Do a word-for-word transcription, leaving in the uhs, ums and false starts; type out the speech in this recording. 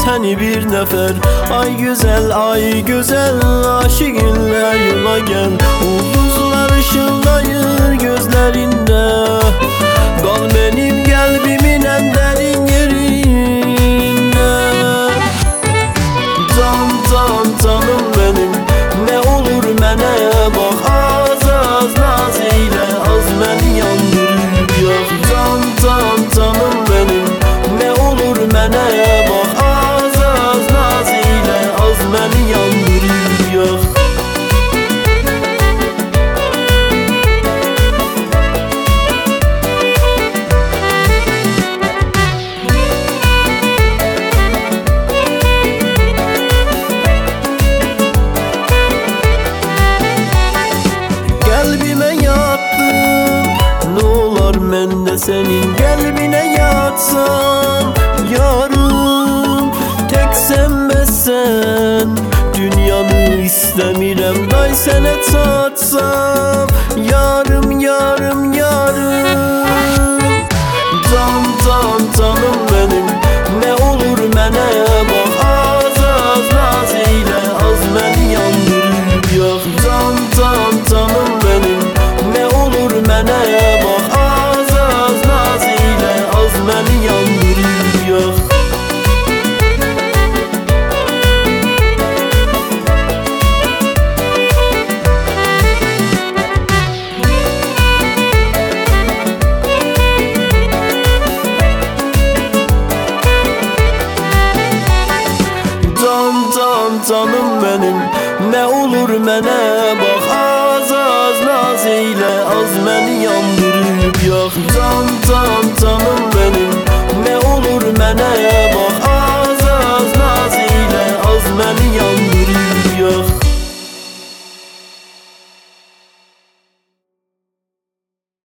seni bir nefer. Ay güzel, ay güzel, aşık iller yola gel. Ulduzlar ışıldayır gözlerinde, kal benim kalbimin en derin yerinde. Can can canım benim, ne olur mene bak, az az naz eyle, az beni yandırır yak. Can can canım benim, ne olur mene bak, az az naz eyle, az beni yandırır yak. Kalbime yattın, ne olar mən de senin kalbine yatsam. Yarım tek sen bezsen, dünyanı istemirem day sene çatsam. Yarım yarım yarım, can can canım benim, ne olur mene bak, az az naz eyle, az beni yandırır yak. Can can canım benim, ne olur mene bak, az az naz eyle, az beni yandırır yak. Can can canım benim, ne olur mene bak,